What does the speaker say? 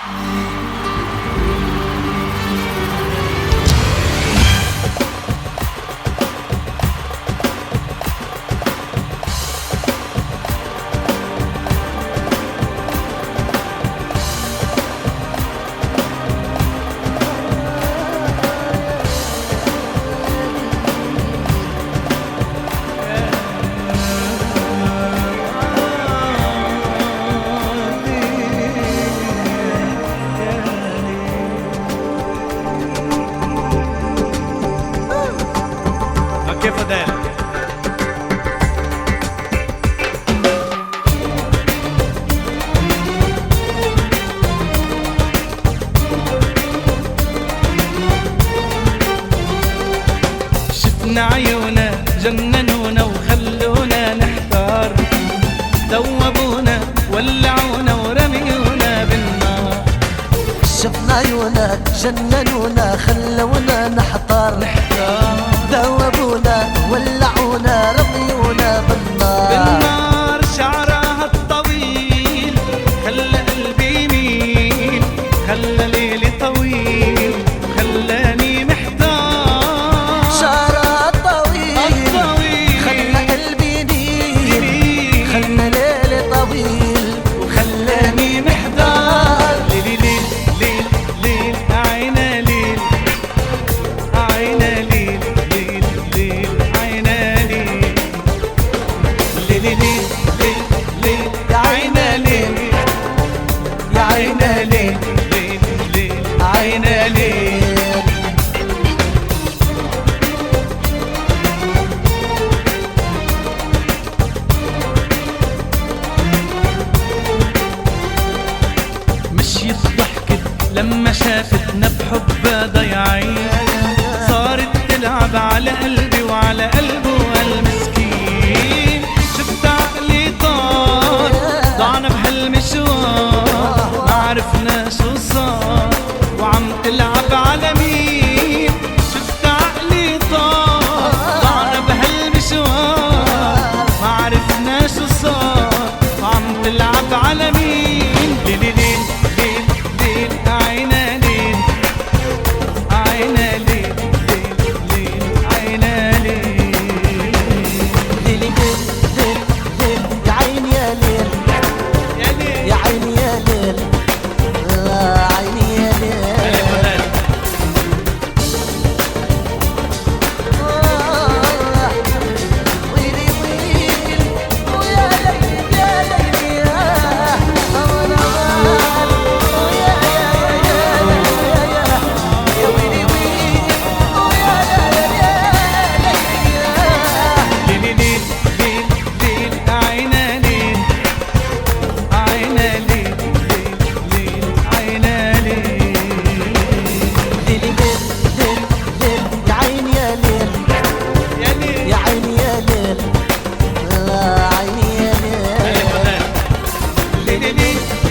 كيف ذلك؟ شفنا عيونا جننونا وخلونا نحتار، ذوبونا ولعونا ورميونا بالنار. شفنا عيونا جننونا خلونا نحتار، ذوبونا ولعونا رميونا بالنار. شعرها الطويل خلى قلبي يميل، خلى ليلي طويل خلاني محتار. شعرها الطويل خلى قلبي يميل، خلى ليلي طويل وخلاني محتار. ليلي ليل ليل ليل عينا ليل، عينا ليل ليل ليل عينا ليل، ليلي ليل ليل ليل يا عينا ليل، يا عينا ليل ليل ليل عينا ليل. مشيت ضحكت لما شافتنا بحبها ضيعين، صارت تلعب على قلبي وعلى قلبه المسكين. شفت عقلي طار ضعنا بهالمشوار، ما عرفنا شو صار وعم تلعب على مين. شفت عقلي طار ضعنا بهالمشوار، ما عرفنا شو صار وعم تلعب على مين. ليلي ليل ليل ليل عينا ليل، عينا ليل ليل ليل عينا ليل، ليلي ليل ليل ليل يا عيني يا ليل، يا ليل يا عيني يا ليل، عيني يا ليل. ويلي ويل ويا ليل يا ليل يا أمرال، ويا يا ويلي ويل ويا ليل يا ليل يا. ليلي ليل ليل ليل عينا ليل، عينا ليل ليل ليل عينا ليل، ليلي ليل ليل ليل يا عيني يا ليل، يا ليل يا عيني يا ليل، عيني يا ليل. ليلي ليل